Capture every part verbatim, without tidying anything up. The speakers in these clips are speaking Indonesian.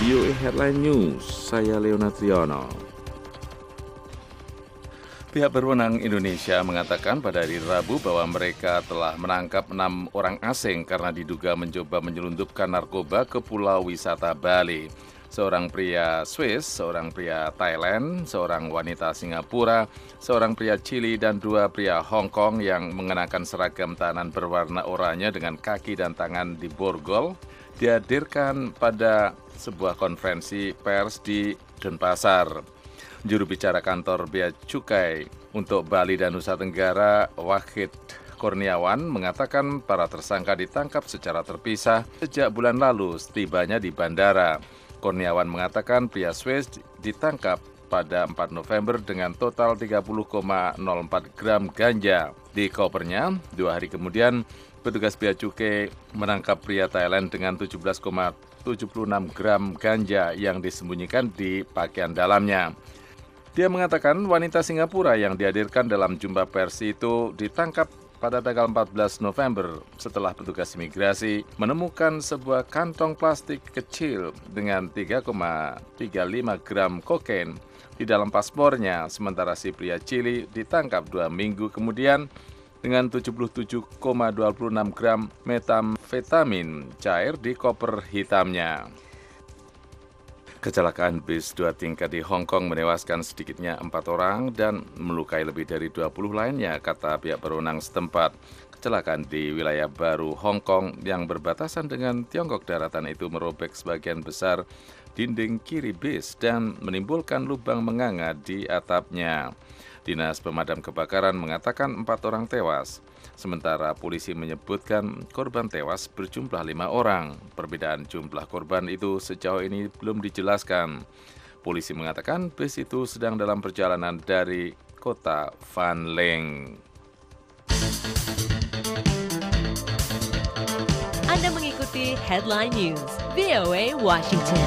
V O A Headline News, saya Leona Triyono. Pihak berwenang Indonesia mengatakan pada hari Rabu bahwa mereka telah menangkap enam orang asing karena diduga mencoba menyelundupkan narkoba ke pulau wisata Bali. Seorang pria Swiss, seorang pria Thailand, seorang wanita Singapura, seorang pria Chili, dan dua pria Hong Kong yang mengenakan seragam tahanan berwarna oranye dengan kaki dan tangan diborgol dihadirkan pada sebuah konferensi pers di Denpasar. Juru bicara kantor Bea Cukai untuk Bali dan Nusa Tenggara, Wahid Kurniawan, mengatakan para tersangka ditangkap secara terpisah sejak bulan lalu setibanya di bandara. Kurniawan mengatakan pria Swiss ditangkap pada empat November dengan total tiga puluh koma nol empat gram ganja. Di kopernya, dua hari kemudian, petugas Bea Cukai menangkap pria Thailand dengan tujuh belas koma tujuh enam gram ganja yang disembunyikan di pakaian dalamnya. Dia mengatakan wanita Singapura yang dihadirkan dalam jumpa pers itu ditangkap pada tanggal empat belas November setelah petugas imigrasi menemukan sebuah kantong plastik kecil dengan tiga koma tiga lima gram kokain di dalam paspornya, sementara si pria Chili ditangkap dua minggu kemudian dengan tujuh puluh tujuh koma dua enam gram metamfetamin cair di koper hitamnya. Kecelakaan bis dua tingkat di Hong Kong menewaskan sedikitnya empat orang dan melukai lebih dari dua puluh lainnya, kata pihak berwenang setempat. Kecelakaan di wilayah baru Hong Kong yang berbatasan dengan Tiongkok daratan itu merobek sebagian besar dinding kiri bis dan menimbulkan lubang menganga di atapnya. Dinas Pemadam Kebakaran mengatakan empat orang tewas. Sementara polisi menyebutkan korban tewas berjumlah lima orang. Perbedaan jumlah korban itu sejauh ini belum dijelaskan. Polisi mengatakan bus itu sedang dalam perjalanan dari kota Van Leng. Anda mengikuti Headline News V O A Washington.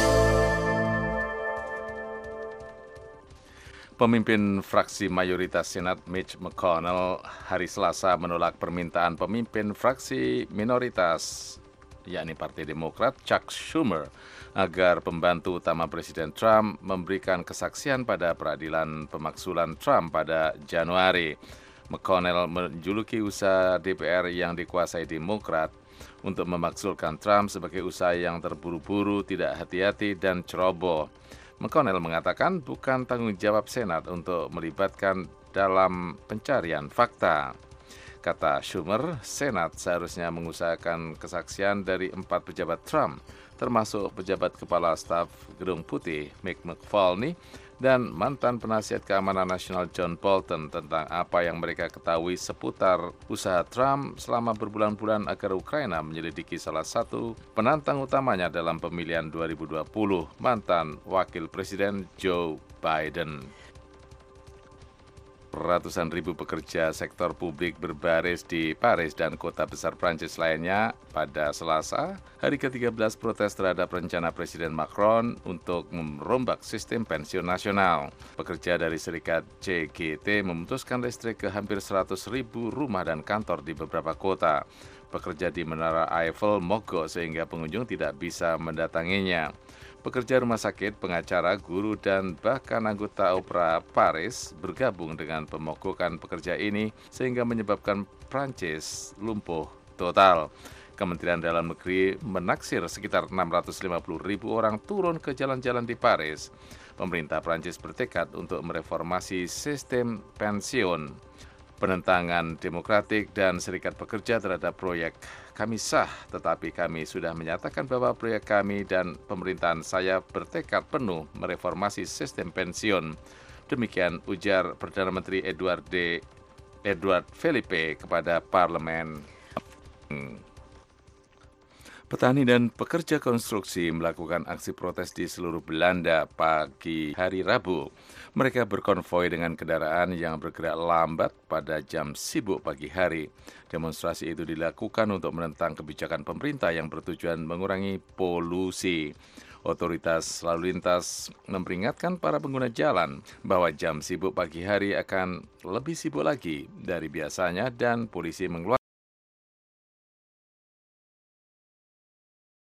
Pemimpin fraksi mayoritas Senat Mitch McConnell hari Selasa menolak permintaan pemimpin fraksi minoritas, yakni Partai Demokrat Chuck Schumer, agar pembantu utama Presiden Trump memberikan kesaksian pada peradilan pemaksulan Trump pada Januari. McConnell menjuluki usaha D P R yang dikuasai Demokrat untuk memaksulkan Trump sebagai usaha yang terburu-buru, tidak hati-hati, dan ceroboh. McConnell mengatakan bukan tanggung jawab Senat untuk melibatkan dalam pencarian fakta. Kata Schumer, Senat seharusnya mengusahakan kesaksian dari empat pejabat Trump, termasuk pejabat kepala staf Gedung Putih Mick Mulvaney dan mantan penasihat keamanan nasional John Bolton tentang apa yang mereka ketahui seputar usaha Trump selama berbulan-bulan agar Ukraina menyelidiki salah satu penantang utamanya dalam pemilihan dua ribu dua puluh, mantan Wakil Presiden Joe Biden. Ratusan ribu pekerja sektor publik berbaris di Paris dan kota besar Prancis lainnya pada Selasa, hari ke tiga belas protes terhadap rencana Presiden Macron untuk merombak sistem pensiun nasional. Pekerja dari serikat C G T memutuskan listrik ke hampir seratus ribu rumah dan kantor di beberapa kota. Pekerja di Menara Eiffel mogok sehingga pengunjung tidak bisa mendatanginya. Pekerja rumah sakit, pengacara, guru, dan bahkan anggota opera Paris bergabung dengan pemogokan pekerja ini sehingga menyebabkan Prancis lumpuh total. Kementerian Dalam Negeri menaksir sekitar enam ratus lima puluh ribu orang turun ke jalan-jalan di Paris. Pemerintah Prancis bertekad untuk mereformasi sistem pensiun. Penentangan demokratik dan serikat pekerja terhadap proyek kami sah, tetapi kami sudah menyatakan bahwa proyek kami dan pemerintahan saya bertekad penuh mereformasi sistem pensiun. Demikian ujar Perdana Menteri Edouard de Edouard Philippe kepada parlemen. Petani dan pekerja konstruksi melakukan aksi protes di seluruh Belanda pagi hari Rabu. Mereka berkonvoi dengan kendaraan yang bergerak lambat pada jam sibuk pagi hari. Demonstrasi itu dilakukan untuk menentang kebijakan pemerintah yang bertujuan mengurangi polusi. Otoritas lalu lintas memperingatkan para pengguna jalan bahwa jam sibuk pagi hari akan lebih sibuk lagi dari biasanya dan polisi mengeluarkan